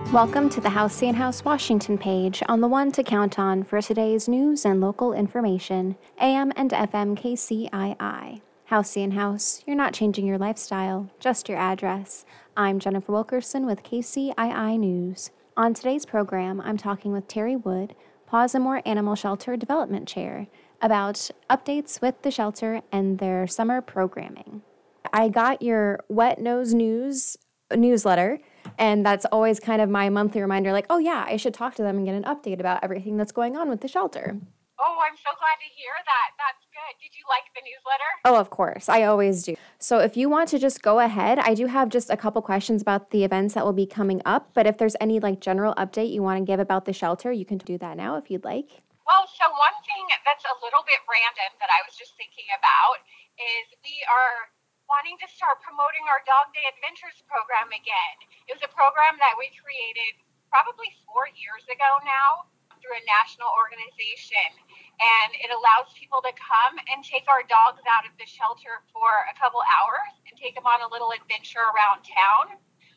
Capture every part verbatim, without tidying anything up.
Welcome to the Halcyon House Washington page on the one to count on for today's news and local information, A M and F M K C I I. Halcyon House, you're not changing your lifestyle, just your address. I'm Jennifer Wilkerson with K C I I News. On today's program, I'm talking with Terry Wood, Pawsamore Animal Shelter Development Chair, about updates with the shelter and their summer programming. I got your Wet Nose News newsletter, and that's always kind of my monthly reminder, like, oh yeah, I should talk to them and get an update about everything that's going on with the shelter. Oh, I'm so glad to hear that. That's good. Did you like the newsletter? Oh, of course. I always do. So if you want to just go ahead, I do have just a couple questions about the events that will be coming up, but if there's any like general update you want to give about the shelter, you can do that now if you'd like. Well, so one thing that's a little bit random that I was just thinking about is we are wanting to start promoting our Dog Day Adventures program again. It was a program that we created probably four years ago now through a national organization, and it allows people to come and take our dogs out of the shelter for a couple hours and take them on a little adventure around town,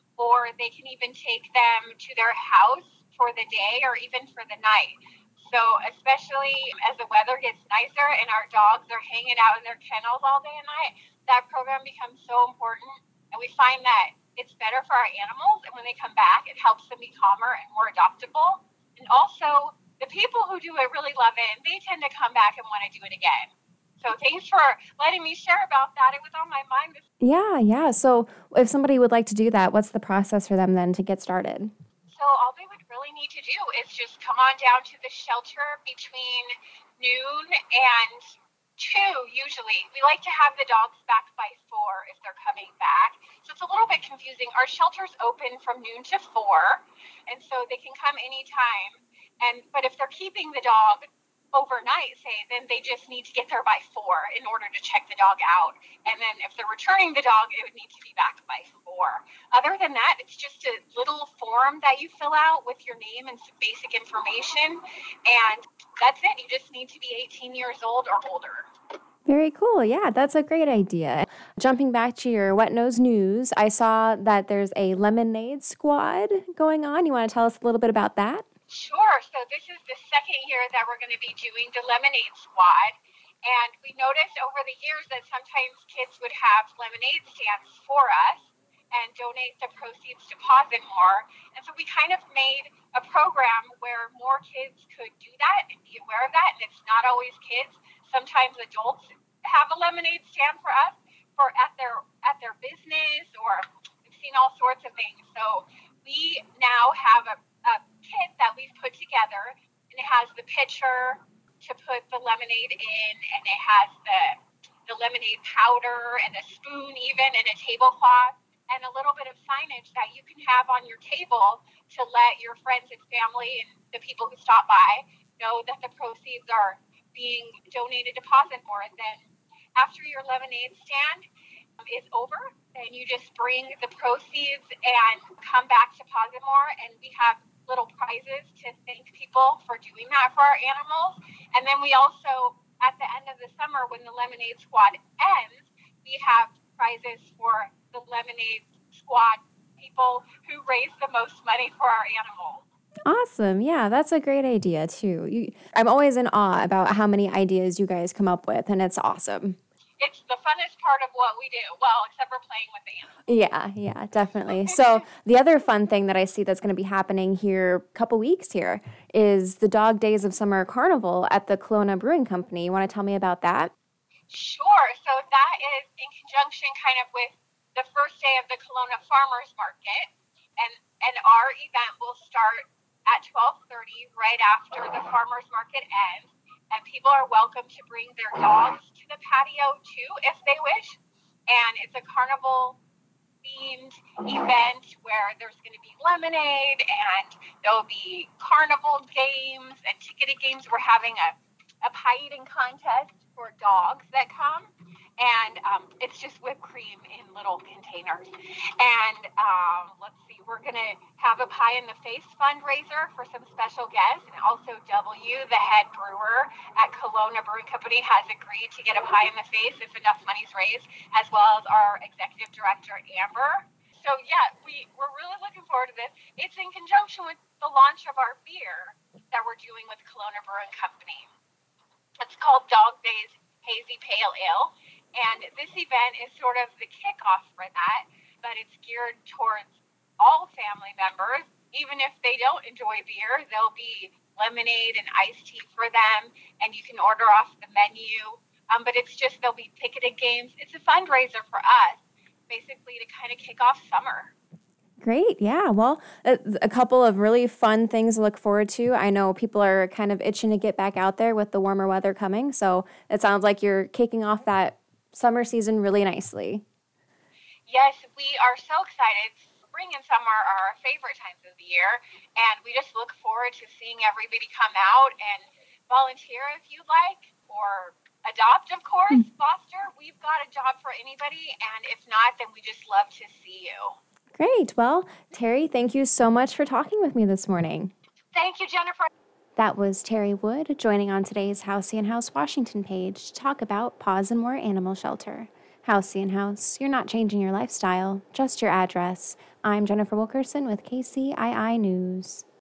or they can even take them to their house for the day or even for the night. So especially as the weather gets nicer and our dogs are hanging out in their kennels all day and night, that program becomes so important. And we find that it's better for our animals. And when they come back, it helps them be calmer and more adoptable. And also, the people who do it really love it. And they tend to come back and want to do it again. So thanks for letting me share about that. It was on my mind. This- yeah, yeah. So if somebody would like to do that, what's the process for them then to get started? So all they would really need to do is just come on down to the shelter between noon and two, usually. We like to have the dogs back by four if they're coming back. So it's a little bit confusing. Our shelter's open from noon to four, and so they can come anytime. And but if they're keeping the dog overnight, say, then they just need to get there by four in order to check the dog out. And then if they're returning the dog, it would need to be back by four. Other than that, it's just a little form that you fill out with your name and some basic information. And that's it. You just need to be eighteen years old or older. Very cool. Yeah, that's a great idea. Jumping back to your Wet Nose News, I saw that there's a lemonade squad going on. You want to tell us a little bit about that? Sure. So this is the second year that we're going to be doing the Lemonade Squad. And we noticed over the years that sometimes kids would have lemonade stands for us and donate the proceeds to Pawsamore. And so we kind of made a program where more kids could do that and be aware of that. And it's not always kids. Sometimes adults have a lemonade stand for us for at their at their business, or we've seen all sorts of things. So we now have a a kit that we've put together, and it has the pitcher to put the lemonade in, and it has the the lemonade powder and a spoon even, and a tablecloth, and a little bit of signage that you can have on your table to let your friends and family and the people who stop by know that the proceeds are being donated to Pawsamore. And then after your lemonade stand is over, then you just bring the proceeds and come back to Pawsamore, and we have little prizes to thank people for doing that for our animals. And then we also, at the end of the summer, when the Lemonade Squad ends, we have prizes for the Lemonade Squad people who raise the most money for our animals. Awesome. Yeah, that's a great idea, too. You, I'm always in awe about how many ideas you guys come up with, and it's awesome. It's the funnest part of what we do. Well, except for playing with the animals. Yeah, yeah, definitely. So the other fun thing that I see that's going to be happening here a couple weeks here is the Dog Days of Summer Carnival at the Kelowna Brewing Company. You want to tell me about that? Sure. So that is in conjunction kind of with the first day of the Kelowna Farmers Market. And, and our event will start at twelve thirty right after the Farmers Market ends. And people are welcome to bring their dogs to the patio too, if they wish. And it's a carnival themed event where there's going to be lemonade and there'll be carnival games and ticketed games. We're having a, a pie eating contest for dogs that come. And um, it's just whipped cream in little containers. And um, let's see, we're going to have a Pie in the Face fundraiser for some special guests. And also W, the head brewer at Kelowna Brewing Company, has agreed to get a pie in the face if enough money's raised, as well as our executive director, Amber. So yeah, we, we're really looking forward to this. It's in conjunction with the launch of our beer that we're doing with Kelowna Brewing Company. It's called Dog Days Hazy Pale Ale. And this event is sort of the kickoff for that, but it's geared towards all family members. Even if they don't enjoy beer, there'll be lemonade and iced tea for them, and you can order off the menu. Um, but it's just, there'll be ticketed games. It's a fundraiser for us, basically to kind of kick off summer. Great. Yeah. Well, a, a couple of really fun things to look forward to. I know people are kind of itching to get back out there with the warmer weather coming. So it sounds like you're kicking off that summer season really nicely. Yes, we are so excited. Spring and summer are our favorite times of the year, and we just look forward to seeing everybody come out and volunteer if you'd like, or adopt, of course, foster. We've got a job for anybody, and if not, then we just love to see you. Great. Well, Terry, thank you so much for talking with me this morning. Thank you, Jennifer. That was Terry Wood joining on today's Housey and House Washington page to talk about Paws and More Animal Shelter. Housey and House, you're not changing your lifestyle, just your address. I'm Jennifer Wilkerson with K C I I News.